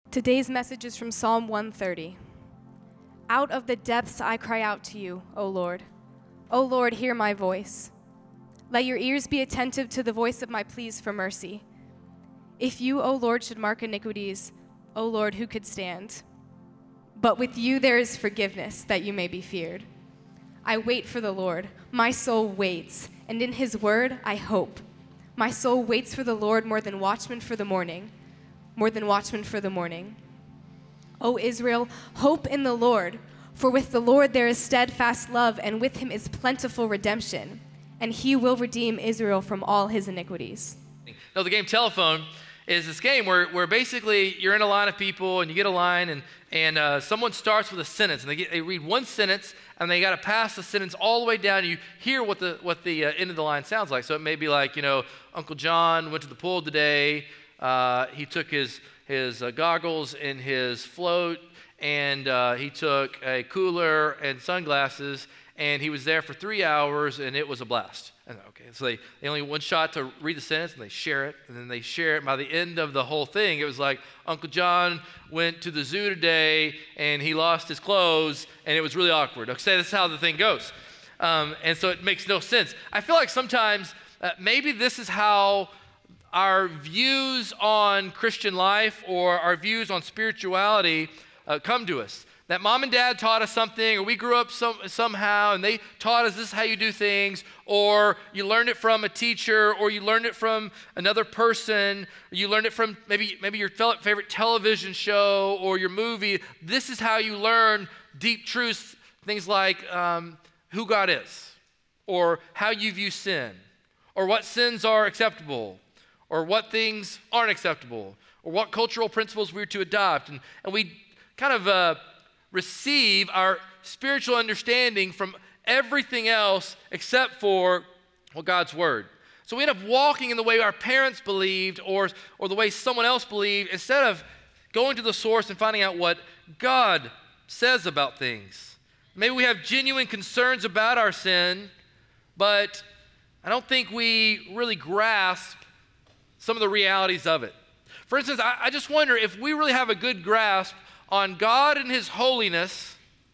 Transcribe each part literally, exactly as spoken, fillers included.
Today's message is from Psalm one thirty. Out of the depths I cry out to you, O Lord. O Lord, hear my voice. Let your ears be attentive to the voice of my pleas for mercy. If you, O Lord, should mark iniquities, O Lord, who could stand? But with you there is forgiveness, that you may be feared. I wait for the Lord. My soul waits, and in his word I hope. My soul waits for the Lord more than watchmen for the morning, more than watchmen for the morning. O Israel, hope in the Lord, for with the Lord there is steadfast love, and with him is plentiful redemption, and he will redeem Israel from all his iniquities. No, the game Telephone is this game where, where basically you're in a line of people and you get a line and, and uh, someone starts with a sentence and they, get, they read one sentence and they got to pass the sentence all the way down and you hear what the, what the uh, end of the line sounds like. So it may be like, you know, Uncle John went to the pool today. Uh, he took his, his uh, goggles and his float and uh, he took a cooler and sunglasses and he was there for three hours and it was a blast. And, okay, so they, they only one shot to read the sentence and they share it and then they share it. By the end of the whole thing, it was like Uncle John went to the zoo today and he lost his clothes and it was really awkward. Okay, that's how the thing goes. Um, and so it makes no sense. I feel like sometimes uh, maybe this is how our views on Christian life or our views on spirituality uh, come to us. That mom and dad taught us something, or we grew up some, somehow, and they taught us this is how you do things, or you learned it from a teacher, or you learned it from another person, or you learned it from maybe, maybe your favorite television show or your movie. This is how you learn deep truths, things like um, who God is, or how you view sin, or what sins are acceptable, or what things aren't acceptable, or what cultural principles we're to adopt. And, and we kind of uh, receive our spiritual understanding from everything else except for well, God's word. So we end up walking in the way our parents believed or, or the way someone else believed instead of going to the source and finding out what God says about things. Maybe we have genuine concerns about our sin, but I don't think we really grasp some of the realities of it. For instance, I, I just wonder if we really have a good grasp on God and his holiness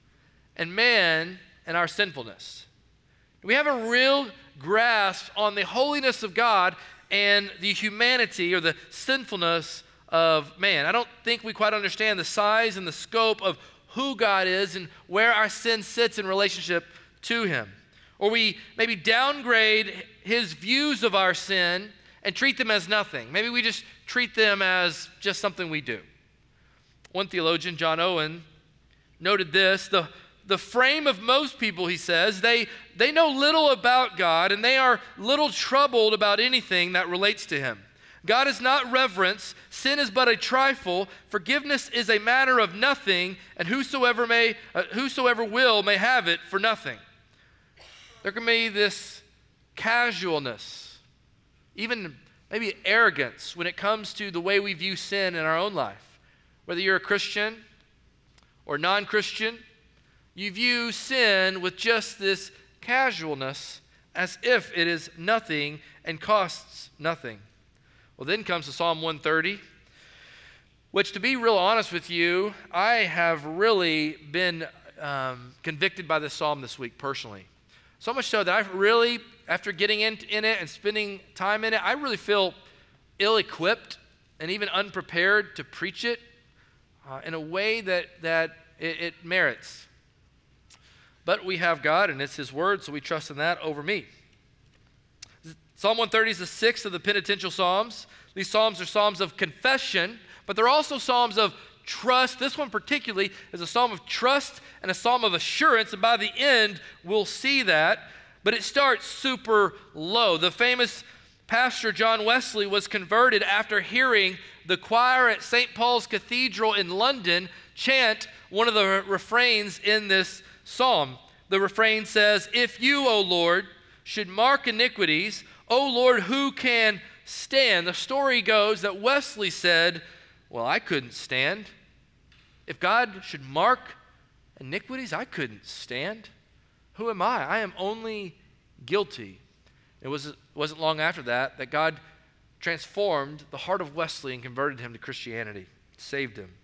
and man and our sinfulness. Do we have a real grasp on the holiness of God and the humanity or the sinfulness of man? I don't think we quite understand the size and the scope of who God is and where our sin sits in relationship to him. Or we maybe downgrade his views of our sin and treat them as nothing. Maybe we just treat them as just something we do. One theologian, John Owen, noted this, the, the frame of most people, he says, they, they know little about God and they are little troubled about anything that relates to him. God is not reverence, sin is but a trifle, forgiveness is a matter of nothing, and whosoever may, uh, whosoever will may have it for nothing. There can be this casualness, even maybe arrogance when it comes to the way we view sin in our own life. Whether you're a Christian or non-Christian, you view sin with just this casualness as if it is nothing and costs nothing. Well, then comes to Psalm one thirty, which, to be real honest with you, I have really been um, convicted by this psalm this week personally. So much so that I really, after getting in, in it and spending time in it, I really feel ill-equipped and even unprepared to preach it Uh, in a way that, that it, it merits. But we have God, and it's his word, so we trust in that over me. Psalm one thirty is the sixth of the penitential psalms. These psalms are psalms of confession, but they're also psalms of trust. This one particularly is a psalm of trust and a psalm of assurance, and by the end, we'll see that. But it starts super low. The famous Pastor John Wesley was converted after hearing the choir at Saint Paul's Cathedral in London chant one of the refrains in this psalm. The refrain says, "If you, O Lord, should mark iniquities, O Lord, who can stand?" The story goes that Wesley said, well, I couldn't stand. If God should mark iniquities, I couldn't stand. Who am I? I am only guilty. It wasn't, wasn't long after that that God transformed the heart of Wesley and converted him to Christianity, saved him.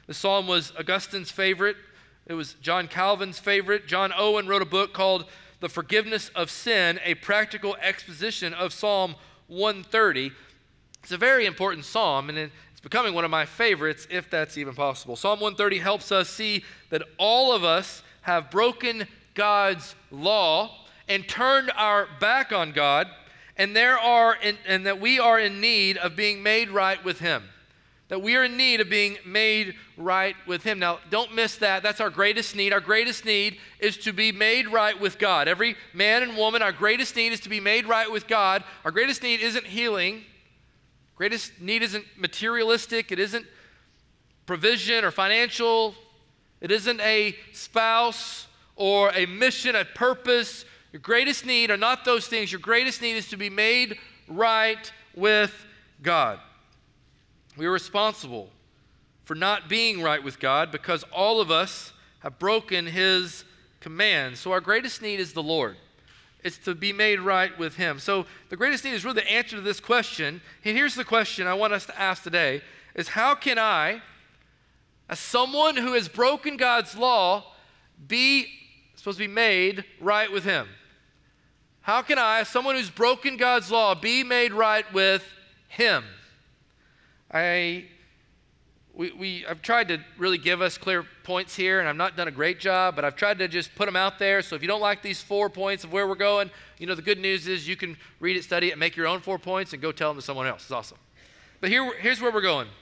The psalm was Augustine's favorite. It was John Calvin's favorite. John Owen wrote a book called The Forgiveness of Sin, a practical exposition of Psalm one thirty. It's a very important psalm, and it's becoming one of my favorites, if that's even possible. Psalm one thirty helps us see that all of us have broken God's law and turned our back on God, and there are in, and that we are in need of being made right with Him. That we are in need of being made right with Him. Now, don't miss that. That's our greatest need. Our greatest need is to be made right with God. Every man and woman, our greatest need is to be made right with God. Our greatest need isn't healing. Greatest need isn't materialistic. It isn't provision or financial. It isn't a spouse or a mission, a purpose. Your greatest need are not those things. Your greatest need is to be made right with God. We are responsible for not being right with God because all of us have broken His commands. So our greatest need is the Lord. It's to be made right with Him. So the greatest need is really the answer to this question. And here's the question I want us to ask today is how can I, as someone who has broken God's law, be supposed to be made right with Him? How can I, as someone who's broken God's law, be made right with Him? I, we, we, I've tried to really give us clear points here, and I've not done a great job, but I've tried to just put them out there. So if you don't like these four points of where we're going, you know, the good news is you can read it, study it, and make your own four points and go tell them to someone else. It's awesome. But here, here's where we're going.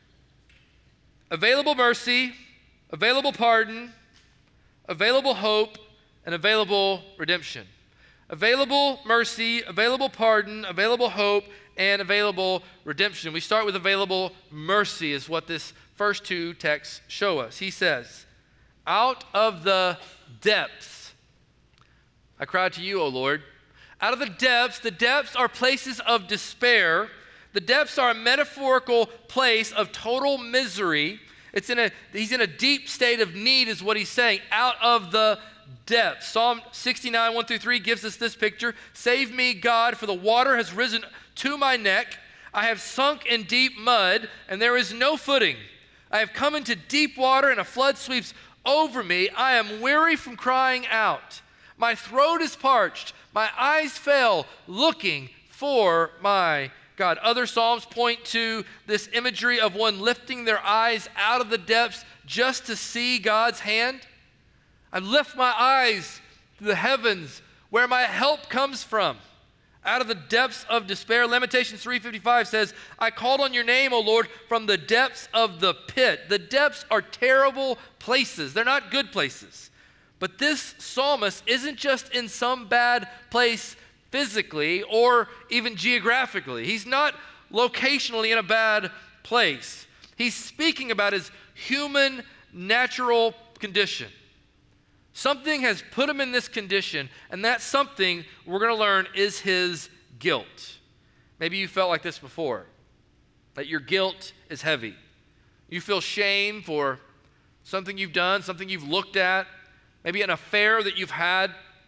Available mercy, available pardon, available hope, and available redemption. Available mercy, available pardon, available hope, and available redemption. We start with available mercy is what this first two texts show us. He says, out of the depths, I cried to you, O Lord. Out of the depths, the depths are places of despair. The depths are a metaphorical place of total misery. It's in a, he's in a deep state of need is what he's saying, out of the depths. Psalm sixty-nine, one through three gives us this picture. Save me, God, for the water has risen to my neck. I have sunk in deep mud, and there is no footing. I have come into deep water, and a flood sweeps over me. I am weary from crying out. My throat is parched. My eyes fail, looking for my God. Other Psalms point to this imagery of one lifting their eyes out of the depths just to see God's hand. I lift my eyes to the heavens where my help comes from. Out of the depths of despair. Lamentations three fifty-five says, I called on your name, O Lord, from the depths of the pit. The depths are terrible places. They're not good places. But this psalmist isn't just in some bad place physically or even geographically. He's not locationally in a bad place. He's speaking about his human natural condition. Something has put him in this condition, and that something we're going to learn is his guilt. Maybe you felt like this before, that your guilt is heavy. You feel shame for something you've done, something you've looked at, maybe an affair that you've had,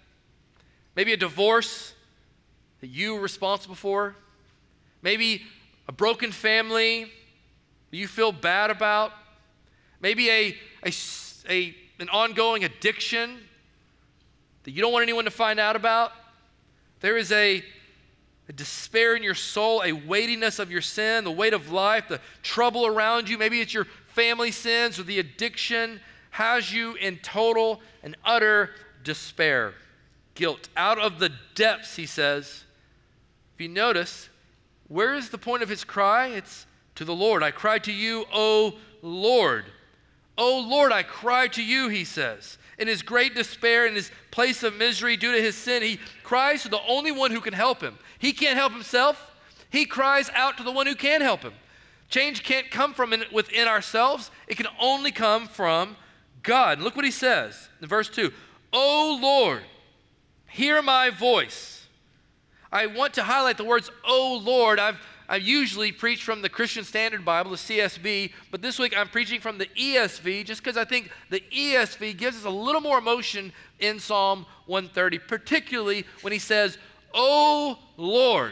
maybe a divorce that you were responsible for, maybe a broken family that you feel bad about, maybe a, a, a an ongoing addiction that you don't want anyone to find out about. There is a, a despair in your soul, a weightiness of your sin, the weight of life, the trouble around you. Maybe it's your family sins or the addiction has you in total and utter despair, guilt. Out of the depths, he says. If you notice, where is the point of his cry? It's to the Lord. I cry to you, O Lord. O Lord, I cry to you, he says. In his great despair, in his place of misery due to his sin, he cries to the only one who can help him. He can't help himself. He cries out to the one who can help him. Change can't come from in, within ourselves. It can only come from God. And look what he says in verse two. O Lord, hear my voice. I want to highlight the words, O Lord. I've I usually preach from the Christian Standard Bible, the C S B, but this week I'm preaching from the E S V just because I think the E S V gives us a little more emotion in Psalm one thirty, particularly when he says, O Lord.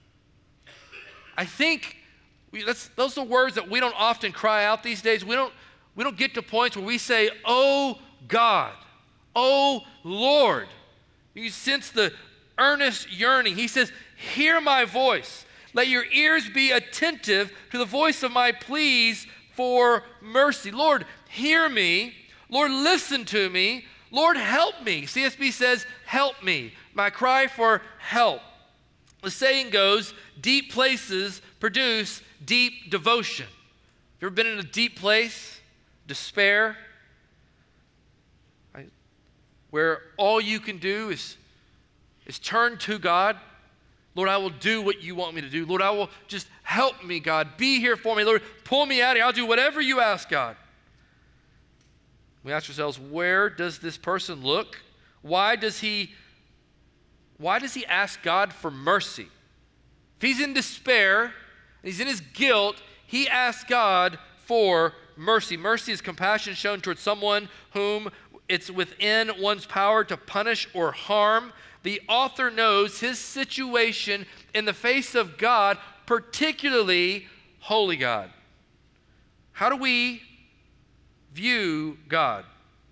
I think we, that's, those are words that we don't often cry out these days. We don't, we don't get to points where we say, oh God, oh Lord. You sense the earnest yearning. He says, hear my voice. Let your ears be attentive to the voice of my pleas for mercy. Lord, hear me. Lord, listen to me. Lord, help me. C S B says, help me. My cry for help. The saying goes, deep places produce deep devotion. Have you ever been in a deep place, despair, right, where all you can do is, is turn to God? Lord, I will do what you want me to do. Lord, I will just help me, God. Be here for me. Lord, pull me out of here. I'll do whatever you ask, God. We ask ourselves, where does this person look? Why does he, why does he ask God for mercy? If he's in despair, and he's in his guilt, he asks God for mercy. Mercy is compassion shown towards someone whom it's within one's power to punish or harm. The author knows his situation in the face of God, particularly holy God. How do we view God?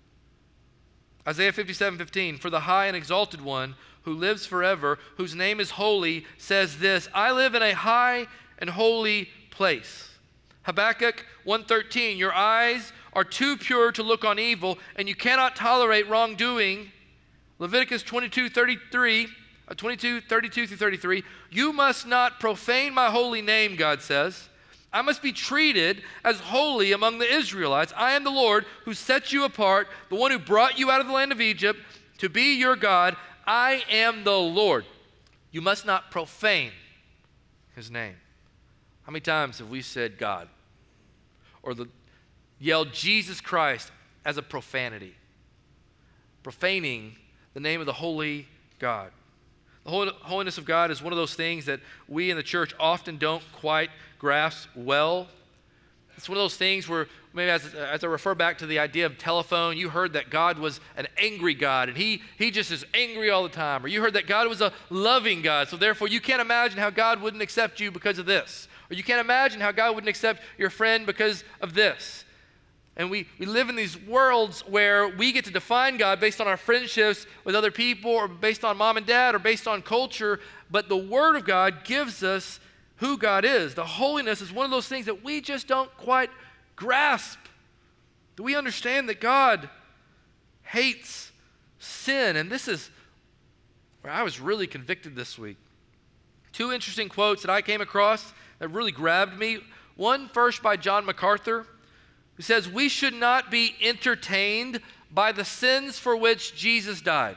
Isaiah fifty-seven fifteen, for the high and exalted one who lives forever, whose name is holy, says this, I live in a high and holy place. Habakkuk one thirteen, your eyes are too pure to look on evil, and you cannot tolerate wrongdoing. Leviticus twenty-two thirty-three, uh, twenty-two thirty-two through thirty-three, you must not profane my holy name, God says. I must be treated as holy among the Israelites. I am the Lord who set you apart, the one who brought you out of the land of Egypt to be your God. I am the Lord. You must not profane his name. How many times have we said God? Or the, yelled Jesus Christ as a profanity? Profaning the name of the holy God. The holiness of God is one of those things that we in the church often don't quite grasp well. It's one of those things where maybe as, as I refer back to the idea of telephone, you heard that God was an angry God and he, he just is angry all the time. Or you heard that God was a loving God, so therefore you can't imagine how God wouldn't accept you because of this. Or you can't imagine how God wouldn't accept your friend because of this. And we, we live in these worlds where we get to define God based on our friendships with other people or based on mom and dad or based on culture. But the Word of God gives us who God is. The holiness is one of those things that we just don't quite grasp. Do we understand that God hates sin? And this is where I was really convicted this week. Two interesting quotes that I came across that really grabbed me. One first by John MacArthur, who says, we should not be entertained by the sins for which Jesus died.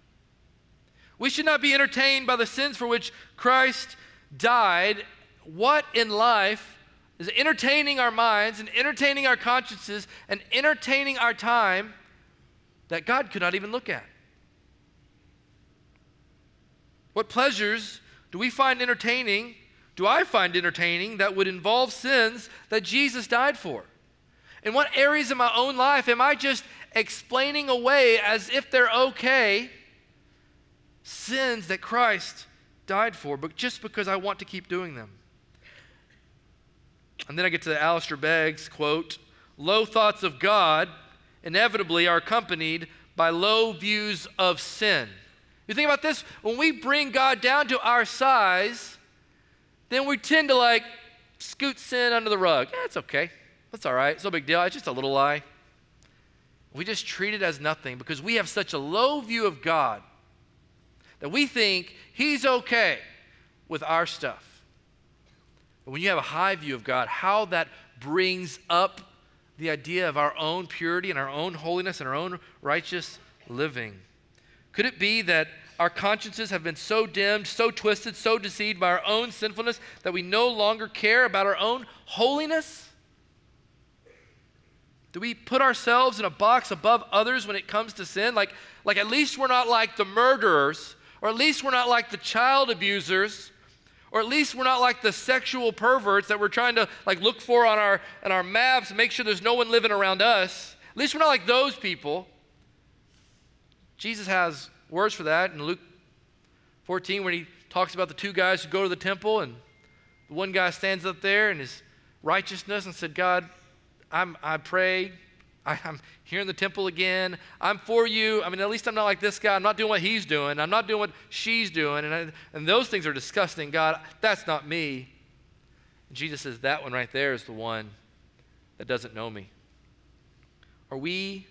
We should not be entertained by the sins for which Christ died. What in life is entertaining our minds and entertaining our consciences and entertaining our time that God could not even look at? What pleasures do we find entertaining, do I find entertaining, that would involve sins that Jesus died for? In what areas of my own life am I just explaining away as if they're okay sins that Christ died for, but just because I want to keep doing them? And then I get to Alistair Begg's quote, low thoughts of God inevitably are accompanied by low views of sin. You think about this, when we bring God down to our size, then we tend to like scoot sin under the rug. Yeah, it's okay. That's all right. It's no big deal. It's just a little lie. We just treat it as nothing because we have such a low view of God that we think he's okay with our stuff. But when you have a high view of God, how that brings up the idea of our own purity and our own holiness and our own righteous living. Could it be that our consciences have been so dimmed, so twisted, so deceived by our own sinfulness that we no longer care about our own holiness? Do we put ourselves in a box above others when it comes to sin? Like, like at least we're not like the murderers, or at least we're not like the child abusers, or at least we're not like the sexual perverts that we're trying to like look for on our, on our maps and make sure there's no one living around us. At least we're not like those people. Jesus has words for that in Luke fourteen when he talks about the two guys who go to the temple, and the one guy stands up there in his righteousness and said, God, I'm, I pray. I, I'm here in the temple again. I'm for you. I mean, at least I'm not like this guy. I'm not doing what he's doing. I'm not doing what she's doing. And, I, and those things are disgusting. God, that's not me. And Jesus says that one right there is the one that doesn't know me. Are we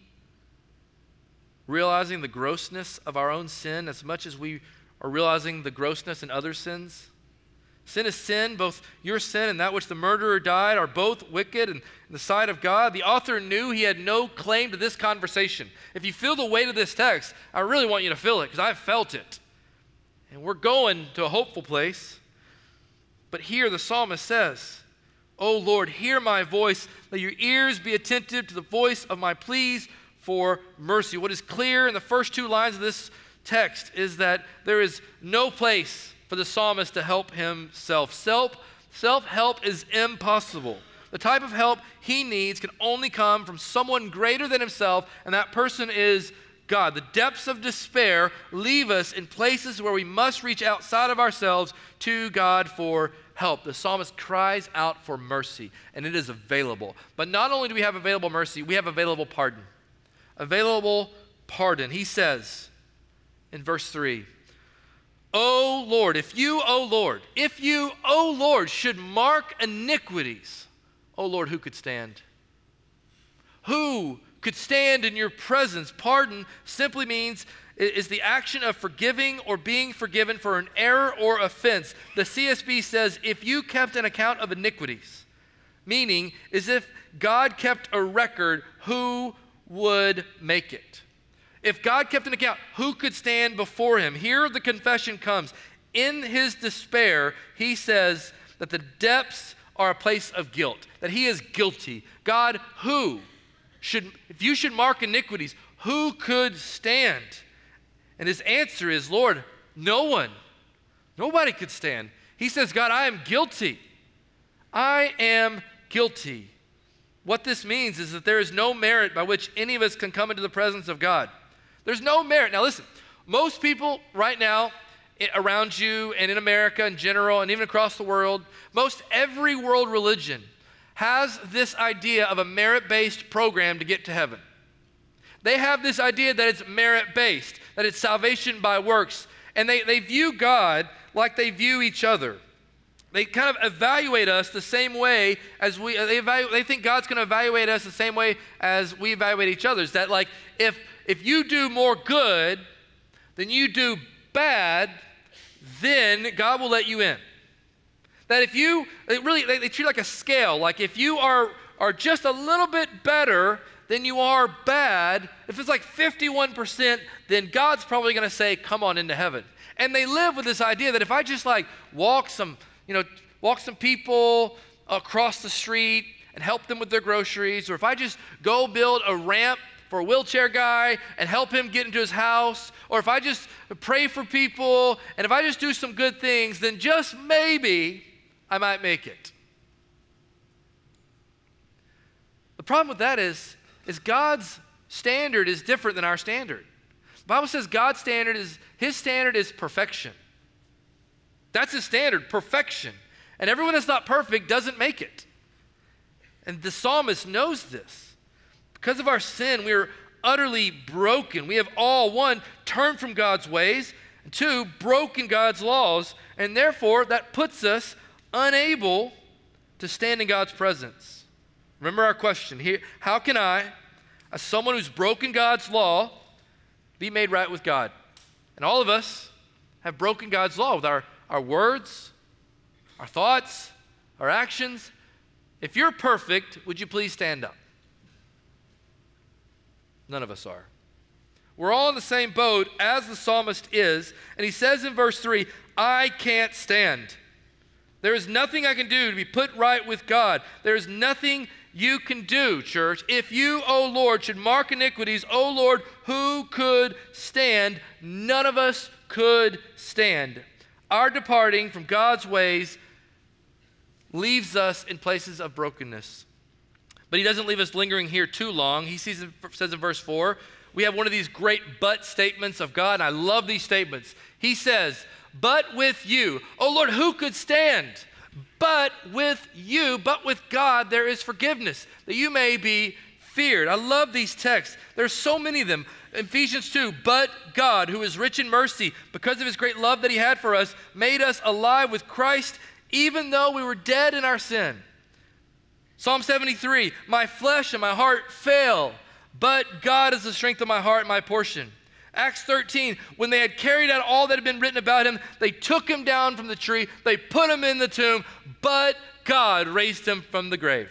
realizing the grossness of our own sin as much as we are realizing the grossness in other sins? Sin is sin. Both your sin and that which the murderer died are both wicked in the sight of God. The author knew he had no claim to this conversation. If you feel the weight of this text, I really want you to feel it because I've felt it. And we're going to a hopeful place. But here the psalmist says, "O Lord, hear my voice. Let your ears be attentive to the voice of my pleas for mercy." What is clear in the first two lines of this text is that there is no place for the psalmist to help himself. Self, self-help is impossible. The type of help he needs can only come from someone greater than himself, and that person is God. The depths of despair leave us in places where we must reach outside of ourselves to God for help. The psalmist cries out for mercy, and it is available. But not only do we have available mercy, we have available pardon. Available pardon. He says in verse three, "O Lord, if you, O Lord, if you, O Lord, should mark iniquities, O Lord, who could stand?" Who could stand in your presence? Pardon simply means is the action of forgiving or being forgiven for an error or offense. The C S B says, if you kept an account of iniquities, meaning as if God kept a record, who would make it? If God kept an account, who could stand before him? Here the confession comes. In his despair, he says that the depths are a place of guilt, that he is guilty. God, who should, if you should mark iniquities, who could stand? And his answer is, Lord, no one. Nobody could stand. He says, God, I am guilty. I am guilty. What this means is that there is no merit by which any of us can come into the presence of God. There's no merit. Now listen, most people right now around you and in America in general and even across the world, most every world religion has this idea of a merit-based program to get to heaven. They have this idea that it's merit-based, that it's salvation by works, and they, they view God like they view each other. They kind of evaluate us the same way as we, they, evaluate, they think God's going to evaluate us the same way as we evaluate each other. That like, if, if you do more good than you do bad, then God will let you in. That if you, they really, they, they treat it like a scale. Like if you are, are just a little bit better than you are bad, if it's like fifty-one percent, then God's probably going to say, come on into heaven. And they live with this idea that if I just like walk some, you know, walk some people across the street and help them with their groceries, or if I just go build a ramp for a wheelchair guy and help him get into his house, or if I just pray for people, and if I just do some good things, then just maybe I might make it. The problem with that is, is God's standard is different than our standard. The Bible says God's standard is, his standard is perfection. That's his standard, perfection. And everyone that's not perfect doesn't make it. And the psalmist knows this. Because of our sin, we are utterly broken. We have all, one, turned from God's ways, and two, broken God's laws, and therefore that puts us unable to stand in God's presence. Remember our question here, how can I, as someone who's broken God's law, be made right with God? And all of us have broken God's law with our, our words, our thoughts, our actions. If you're perfect, would you please stand up? None of us are. We're all in the same boat as the psalmist is, and he says in verse three, I can't stand. There is nothing I can do to be put right with God. There is nothing you can do, church. If you, O Lord, should mark iniquities, O Lord, who could stand? None of us could stand. Our departing from God's ways leaves us in places of brokenness. But he doesn't leave us lingering here too long. He sees, says in verse four, we have one of these great but statements of God, and I love these statements. He says, but with you, O Lord, who could stand? But with you, but with God, there is forgiveness, that you may be feared. I love these texts. There's so many of them. Ephesians two, but God, who is rich in mercy, because of his great love that he had for us, made us alive with Christ, even though we were dead in our sin. Psalm seventy-three, my flesh and my heart fail, but God is the strength of my heart and my portion. Acts thirteen, when they had carried out all that had been written about him, they took him down from the tree, they put him in the tomb, but God raised him from the grave.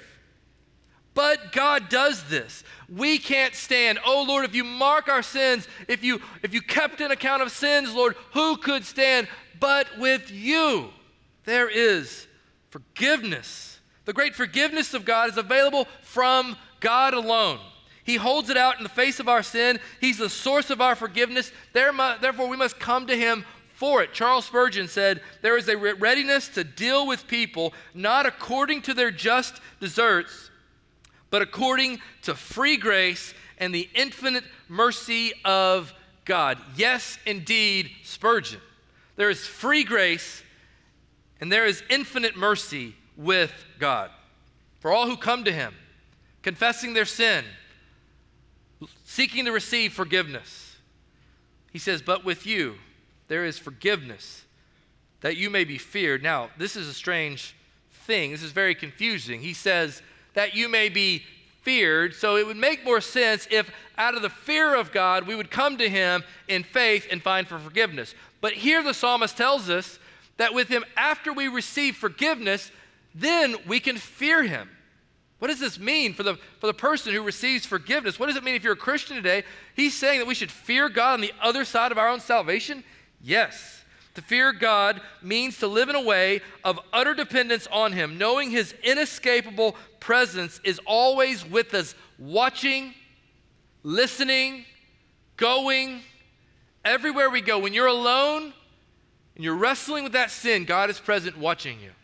But God does this. We can't stand. Oh, Lord, if you mark our sins, if you, if you kept an account of sins, Lord, who could stand? But with you, there is forgiveness. The great forgiveness of God is available from God alone. He holds it out in the face of our sin. He's the source of our forgiveness. Therefore, we must come to him for it. Charles Spurgeon said, there is a readiness to deal with people not according to their just deserts, but according to free grace and the infinite mercy of God. Yes, indeed, Spurgeon. There is free grace and there is infinite mercy with God. For all who come to him, confessing their sin, seeking to receive forgiveness. He says, but with you, there is forgiveness, that you may be feared. Now, this is a strange thing. This is very confusing. He says, that you may be feared. So it would make more sense if out of the fear of God, we would come to him in faith and find for forgiveness. But here the psalmist tells us that with him, after we receive forgiveness, then we can fear him. What does this mean for the, for the person who receives forgiveness? What does it mean if you're a Christian today? He's saying that we should fear God on the other side of our own salvation? Yes. To fear God means to live in a way of utter dependence on him, knowing his inescapable presence is always with us, watching, listening, going, everywhere we go. When you're alone and you're wrestling with that sin, God is present watching you.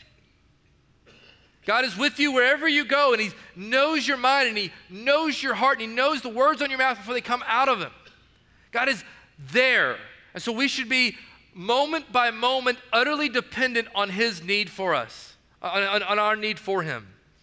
God is with you wherever you go, and he knows your mind, and he knows your heart, and he knows the words on your mouth before they come out of him. God is there. And so we should be moment by moment, utterly dependent on his need for us, on, on, on our need for him.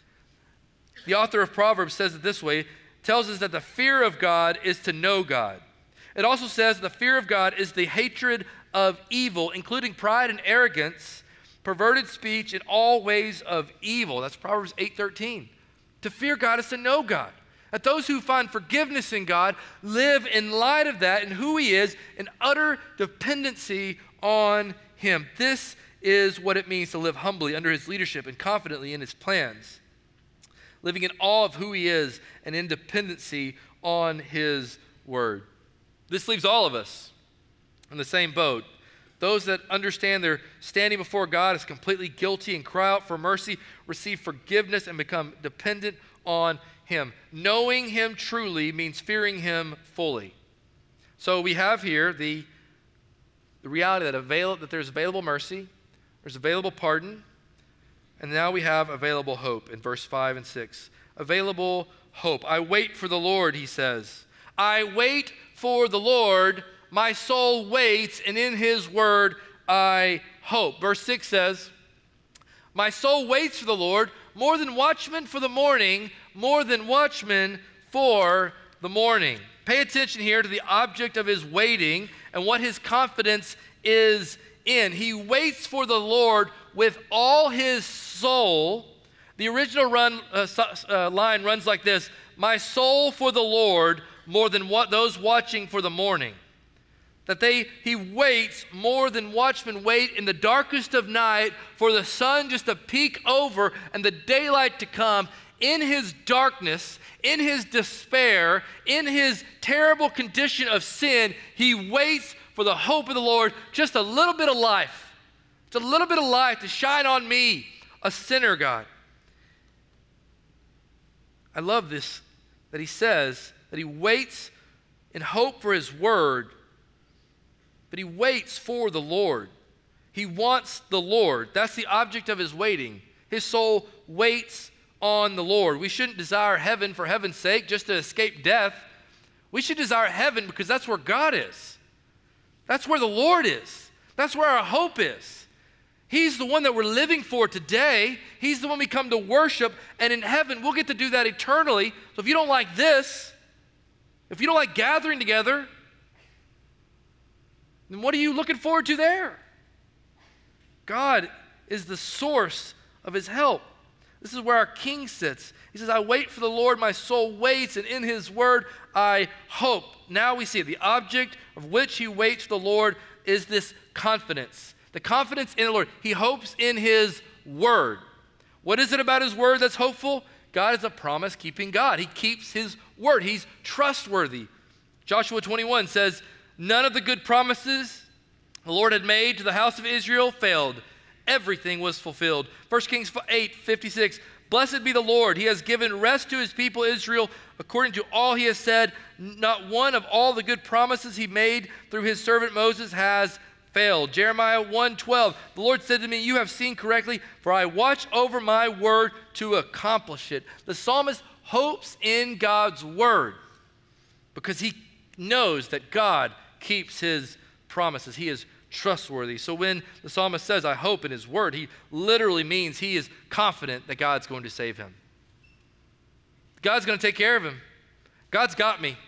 The author of Proverbs says it this way, tells us that the fear of God is to know God. It also says the fear of God is the hatred of evil, including pride and arrogance, perverted speech, and all ways of evil. That's Proverbs eight thirteen. To fear God is to know God. That those who find forgiveness in God live in light of that and who he is in utter dependency on him. This is what it means to live humbly under his leadership and confidently in his plans. Living in awe of who he is and in dependency on his word. This leaves all of us in the same boat. Those that understand their standing before God as completely guilty and cry out for mercy, receive forgiveness and become dependent on him. Knowing him truly means fearing him fully. So we have here the, the reality that, avail, that there's available mercy, there's available pardon, and now we have available hope in verse five and six. Available hope. I wait for the Lord, he says. I wait for the Lord. My soul waits, and in his word I hope. Verse six says, my soul waits for the Lord, more than watchmen for the morning, more than watchmen for the morning. Pay attention here to the object of his waiting and what his confidence is in. He waits for the Lord with all his soul. The original run, uh, uh, line runs like this, my soul for the Lord, more than what those watching for the morning. That they, he waits more than watchmen wait in the darkest of night for the sun just to peek over and the daylight to come. In his darkness, in his despair, in his terrible condition of sin, he waits for the hope of the Lord, just a little bit of life. Just a little bit of light to shine on me, a sinner, God. I love this, that he says that he waits in hope for his word. But he waits for the Lord. He wants the Lord. That's the object of his waiting. His soul waits on the Lord. We shouldn't desire heaven for heaven's sake, just to escape death. We should desire heaven because that's where God is. That's where the Lord is. That's where our hope is. He's the one that we're living for today. He's the one we come to worship, and in heaven, we'll get to do that eternally. So if you don't like this, if you don't like gathering together, then what are you looking forward to there? God is the source of his help. This is where our King sits. He says, I wait for the Lord, my soul waits, and in his word I hope. Now we see it. The object of which he waits for the Lord is this confidence. The confidence in the Lord. He hopes in his word. What is it about his word that's hopeful? God is a promise-keeping God. He keeps his word. He's trustworthy. Joshua twenty-one says, none of the good promises the Lord had made to the house of Israel failed. Everything was fulfilled. First Kings eight fifty-six, blessed be the Lord. He has given rest to his people Israel according to all he has said. Not one of all the good promises he made through his servant Moses has failed. Jeremiah one twelve, the Lord said to me, you have seen correctly, for I watch over my word to accomplish it. The psalmist hopes in God's word because he knows that God keeps his promises. He is trustworthy. So when the psalmist says, I hope in his word, he literally means he is confident that God's going to save him. God's going to take care of him. God's got me.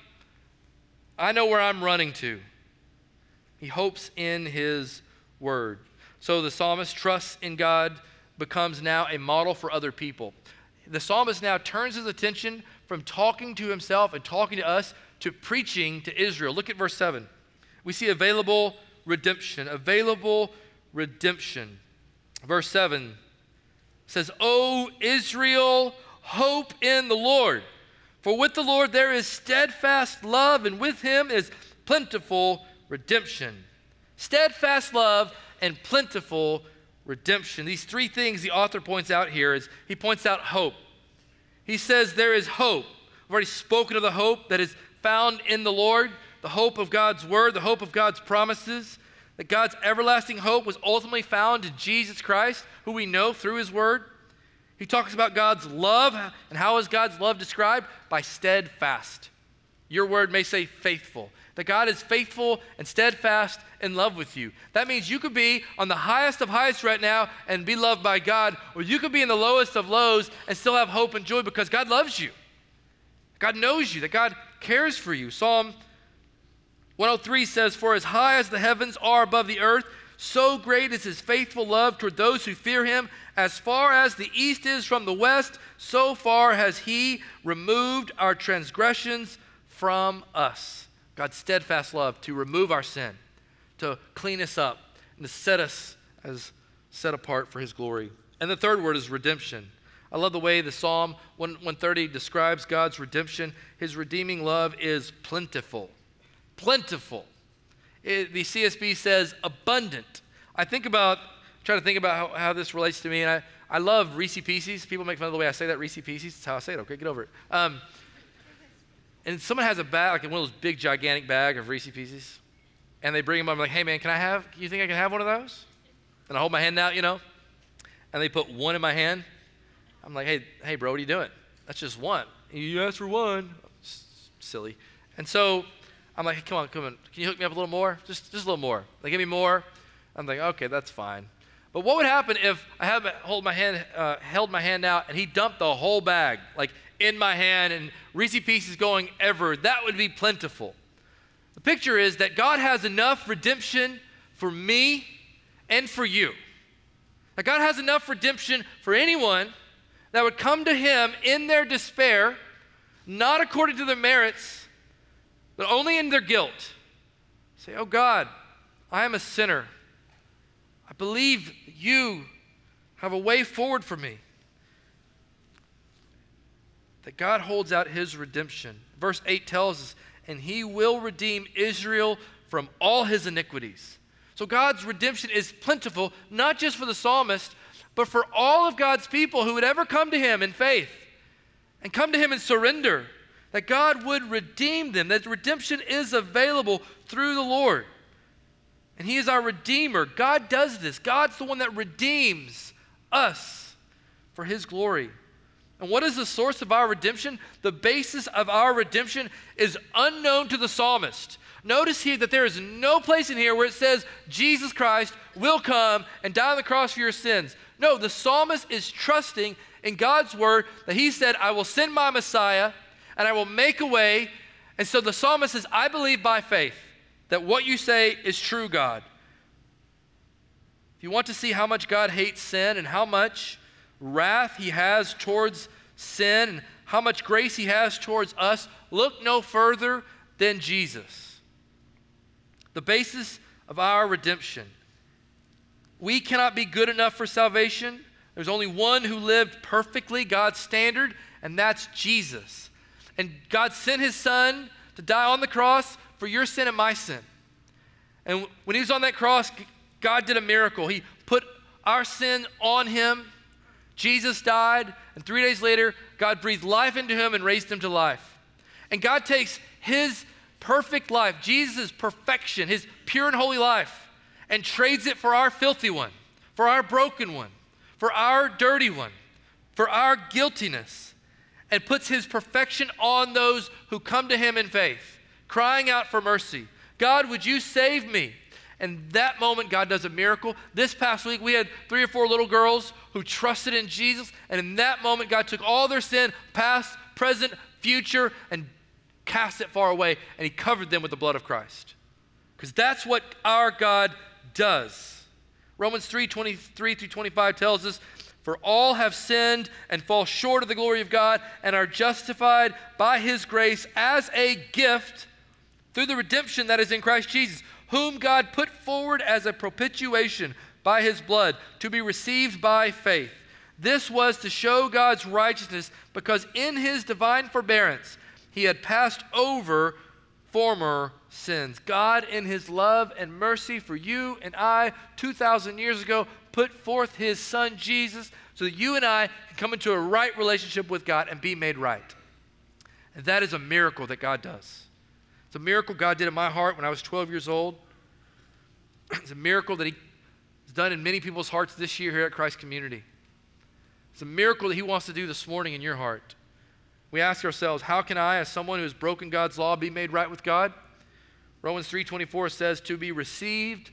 I know where I'm running to. He hopes in his word. So the psalmist trusts in God, becomes now a model for other people. The psalmist now turns his attention from talking to himself and talking to us to preaching to Israel. Look at verse seven. We see available redemption, available redemption. Verse seven says, O Israel, hope in the Lord. For with the Lord there is steadfast love, and with him is plentiful redemption. Steadfast love and plentiful redemption. These three things the author points out here is he points out hope. He says there is hope. I've already spoken of the hope that is found in the Lord, the hope of God's word, the hope of God's promises, that God's everlasting hope was ultimately found in Jesus Christ, who we know through his word. He talks about God's love, and how is God's love described? By steadfast. Your word may say faithful. That God is faithful and steadfast in love with you. That means you could be on the highest of heights right now and be loved by God, or you could be in the lowest of lows and still have hope and joy because God loves you. God knows you, that God cares for you. Psalm one oh three says, for as high as the heavens are above the earth, so great is his faithful love toward those who fear him. As far as the east is from the west, so far has he removed our transgressions from us. God's steadfast love to remove our sin, to clean us up, and to set us as set apart for his glory. And the third word is redemption. I love the way the Psalm one thirty describes God's redemption. His redeeming love is plentiful. Plentiful. It, the C S B says abundant. I think about, try to think about how, how this relates to me, and I, I love Reese Pieces. People make fun of the way I say that, Reese Pieces. That's how I say it. Okay, get over it. Um, and someone has a bag, like one of those big, gigantic bag of Reese Pieces, and they bring them up. I'm like, hey, man, can I have, you think I can have one of those? And I hold my hand out, you know, and they put one in my hand. I'm like, hey, hey, bro, what are you doing? That's just one. You asked for one. S- silly. And so I'm like, hey, come on, come on. Can you hook me up a little more? Just, just a little more. They give me more. I'm like, okay, that's fine. But what would happen if I had hold my hand, uh, held my hand out and he dumped the whole bag, like in my hand, and Reese Pieces going everywhere? That would be plentiful. The picture is that God has enough redemption for me and for you. That God has enough redemption for anyone that would come to him in their despair, not according to their merits, but only in their guilt. Say, oh God, I am a sinner. I believe you have a way forward for me. That God holds out his redemption. Verse eight tells us, and he will redeem Israel from all his iniquities. So God's redemption is plentiful, not just for the psalmist, but for all of God's people who would ever come to him in faith and come to him in surrender. That God would redeem them, that redemption is available through the Lord. And he is our Redeemer. God does this. God's the one that redeems us for his glory. And what is the source of our redemption? The basis of our redemption is unknown to the psalmist. Notice here that there is no place in here where it says Jesus Christ will come and die on the cross for your sins. No, the psalmist is trusting in God's word that he said, I will send my Messiah and I will make a way. And so the psalmist says, I believe by faith that what you say is true, God. If you want to see how much God hates sin and how much wrath he has towards sin and how much grace he has towards us, look no further than Jesus. The basis of our redemption. We cannot be good enough for salvation. There's only one who lived perfectly, God's standard, and that's Jesus. And God sent his son to die on the cross for your sin and my sin. And when he was on that cross, God did a miracle. He put our sin on him. Jesus died, and three days later, God breathed life into him and raised him to life. And God takes his perfect life, Jesus' perfection, his pure and holy life, and trades it for our filthy one, for our broken one, for our dirty one, for our guiltiness, and puts his perfection on those who come to him in faith, crying out for mercy. God, would you save me? And that moment, God does a miracle. This past week, we had three or four little girls who trusted in Jesus. And in that moment, God took all their sin, past, present, future, and cast it far away. And he covered them with the blood of Christ. Because that's what our God does. Romans three, twenty-three through twenty-five tells us, for all have sinned and fall short of the glory of God and are justified by his grace as a gift through the redemption that is in Christ Jesus, whom God put forward as a propitiation by his blood to be received by faith. This was to show God's righteousness because in his divine forbearance he had passed over former sins. God in his love and mercy for you and I two thousand years ago put forth his son Jesus so that you and I can come into a right relationship with God and be made right. And that is a miracle that God does. It's a miracle God did in my heart when I was twelve years old. It's a miracle that he has done in many people's hearts this year here at Christ Community. It's a miracle that he wants to do this morning in your heart. We ask ourselves, how can I, as someone who has broken God's law, be made right with God? Romans three twenty-four says, to be received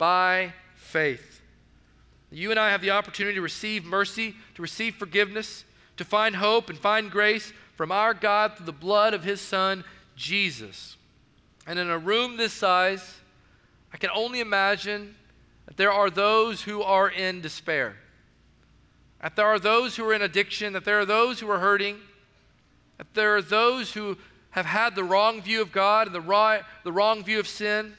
by faith. You and I have the opportunity to receive mercy, to receive forgiveness, to find hope and find grace from our God through the blood of his son, Jesus. And in a room this size, I can only imagine that there are those who are in despair, that there are those who are in addiction, that there are those who are hurting, that there are those who have had the wrong view of God and the right, the wrong view of sin.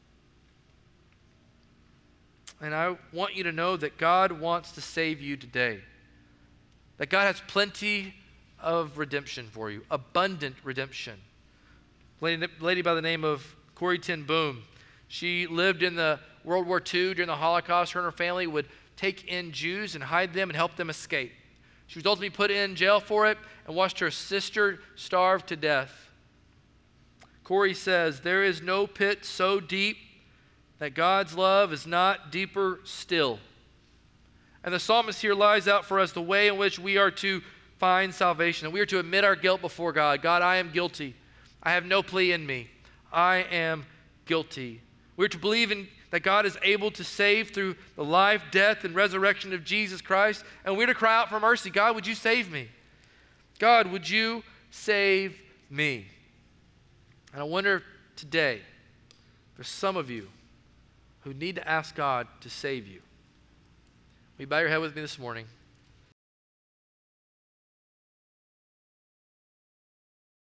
And I want you to know that God wants to save you today, that God has plenty of redemption for you, abundant redemption. A lady, lady by the name of Corrie ten Boom, she lived in the World War Two during the Holocaust. Her and her family would take in Jews and hide them and help them escape. She was ultimately put in jail for it and watched her sister starve to death. Corrie says, there is no pit so deep that God's love is not deeper still. And the psalmist here lies out for us the way in which we are to find salvation. And we are to admit our guilt before God. God, I am guilty. I have no plea in me. I am guilty. We're to believe in that God is able to save through the life, death, and resurrection of Jesus Christ. And we're to cry out for mercy. God, would you save me? God, would you save me? And I wonder today, there's some of you who need to ask God to save you. Will you bow your head with me this morning?